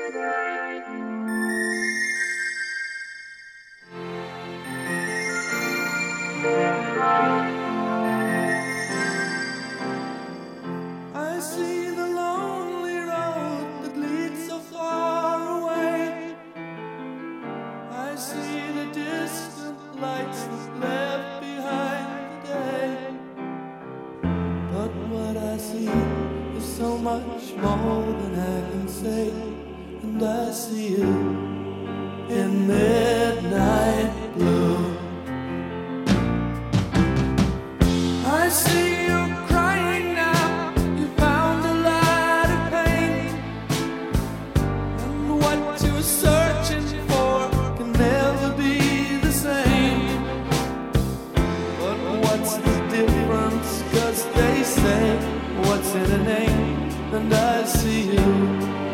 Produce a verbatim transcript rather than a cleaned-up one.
I see the lonely road that leads so far away. I see the distant lights that left behind today. But what I see is so much more than I can say. And I see you in midnight blue. I see you crying now. You found a lot of pain, and what you're searching for can never be the same. But what's the difference? 'Cause they say, what's in a name? And I see you